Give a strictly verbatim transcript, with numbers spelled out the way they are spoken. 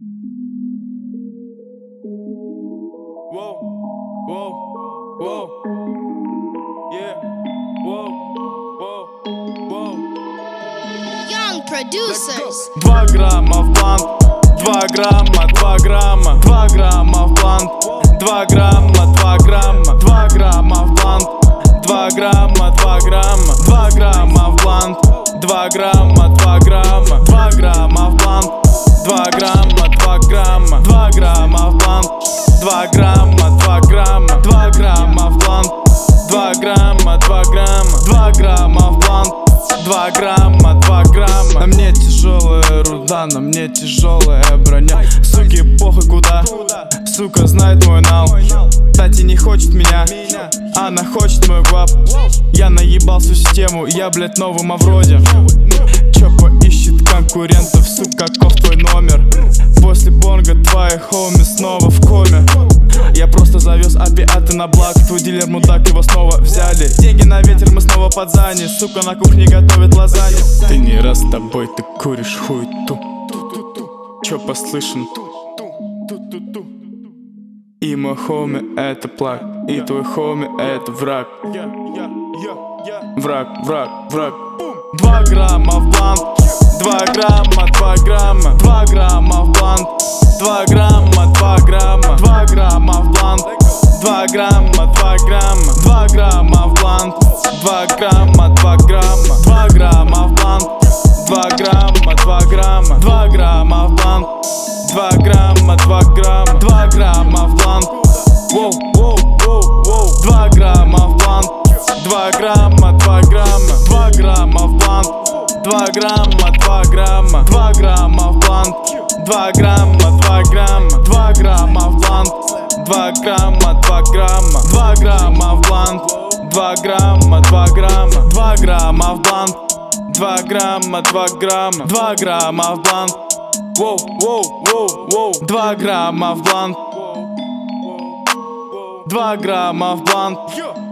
Whoa, whoa, whoa, yeah, whoa, whoa, whoa. Young producers. Два грамма в блант, два грамма, два грамма, два грамма в блант, два грамма, два грамма, два грамма в блант, два грамма, два грамма, два грамма в блант, два грамма, два грамма, два грамма в блант, два грамма, два грамма, два грамма в блант, два грамма, два грамма, два грамма в блант, два грамма, два грамма, два грамма в блант, два грамма, два грамма. На мне тяжелая руда, на мне тяжелая броня. Суки, похуй куда, сука знает мой нал. Тати не хочет меня, она хочет мой гвап. Я наебал всю систему, я, блядь, новый Мавроди. Чопа ищет конкурентов, сука, каков твой номер? После бонга твои хоми снова в коме. Я просто завез опиаты на благ. Твой дилер мудак, его снова взяли. Деньги на ветер, мы снова под зани. Сука на кухне готовит лазанью. Ты не раз с тобой, ты куришь хуй-ту. Чё послышен? И мой хоми это плаг, и твой хоми это враг. Враг, враг, враг. Два грамма в блант, два грамма, два грамма, два грамма в блант, два грамма, два грамма, два грамма в блант, два грамма, два грамма, два грамма в блант, два грамма, два грамма, два грамма в блант, два грамма, два грамма, два грамма в блант, два грамма, два грамма, два грамма в блант. Воу, воу, воу, воу. Два грамма в блант, два грамма, два грамма, два грамма в блант, два грамма, два грамма, два грамма в блант, два грамма, два грамма, два грамма в блант, два грамма, два грамма, два грамма в блант, два грамма, два грамма, два грамма в блант, два грамма, два грамма, два грамма в блант. Воу, воу, воу, воу. Два грамма в блант, два грамма в блант.